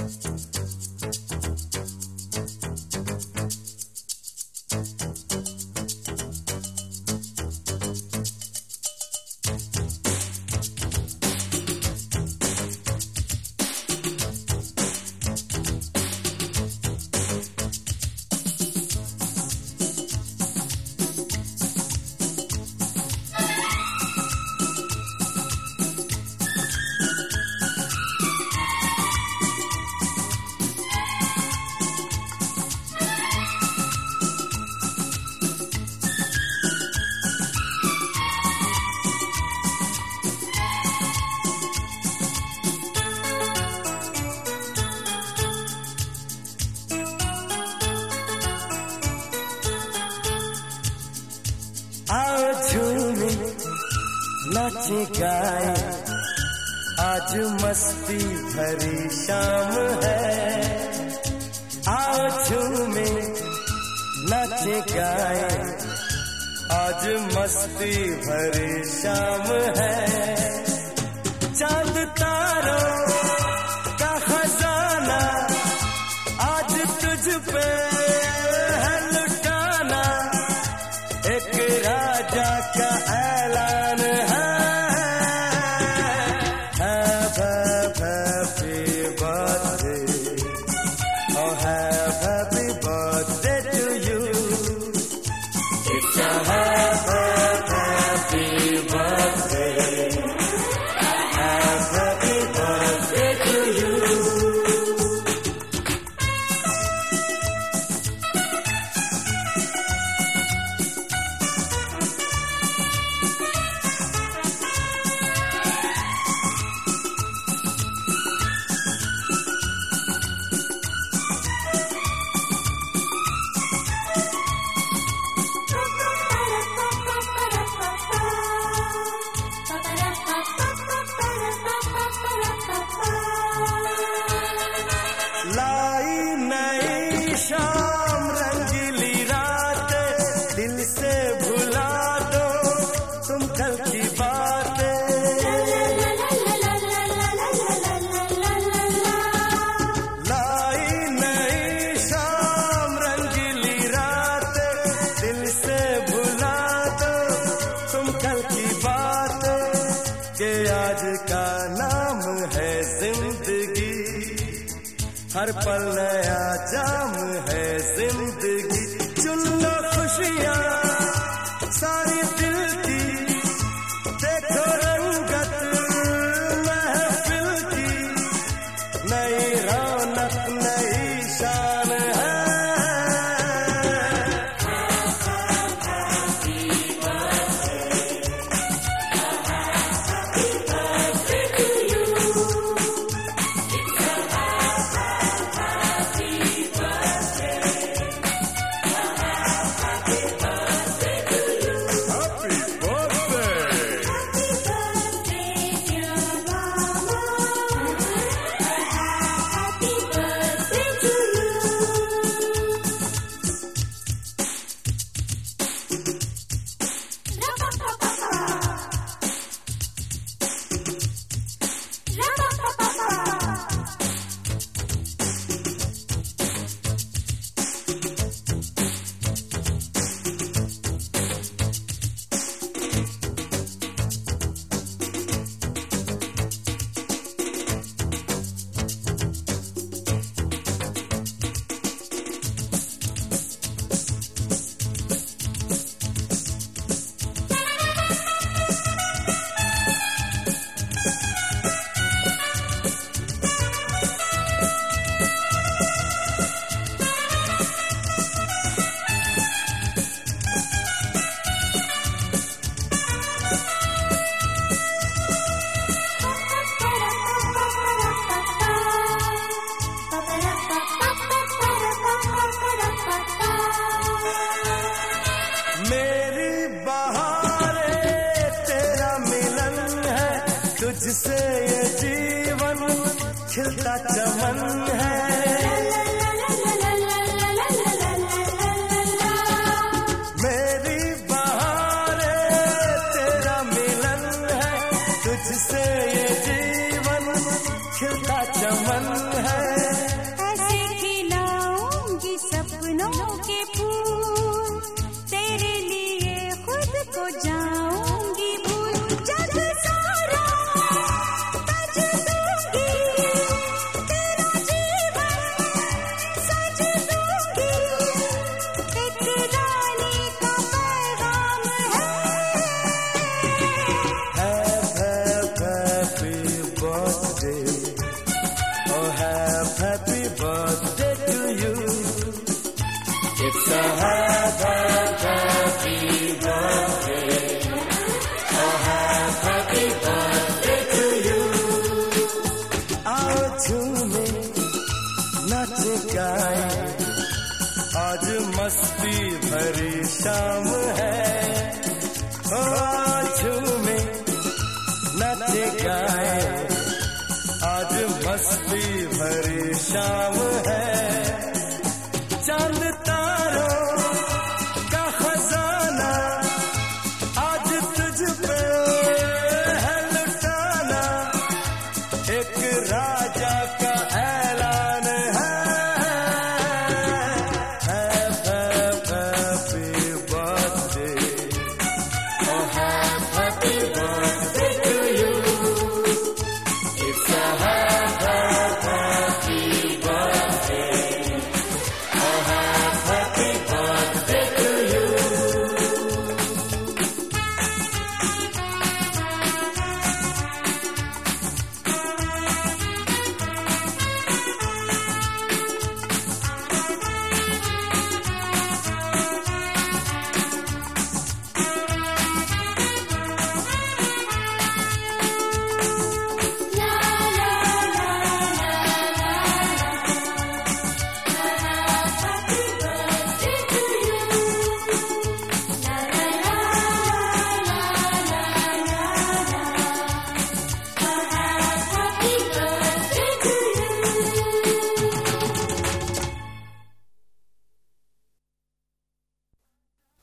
आओ झूमे नाचे गाए, आज मस्ती भरी शाम है। आओ झूमे नाचे गाए, आज मस्ती भरी शाम है। चांद तारों का खजाना आज तुझ पे है लुटाना, एक राजा का ऐलान है। Happy birthday, oh happy birthday to you. It's a happy birthday, happy birthday to you. लाई नई शाम रंगीली रात, दिल से भुला दो तुम कल की बातें। लाई नई शाम रंगीली रात, दिल से भुला दो तुम कल की बातें। के आज का नाम है जिंदगी, हर पल नया जाम है जिंदगी। चुन लो खुशियाँ सारी दिल की, देखो रंगत महफिल की। नई रौनक नई शान है। तुझसे ये जीवन खिलता चमन है। मेरी बहारे तेरा मिलन है, तुझसे ये जीवन खिलता चमन है। नाच गाए, आज मस्ती भरी शाम है। ओ झूमे नाच गाए, आज मस्ती भरी शाम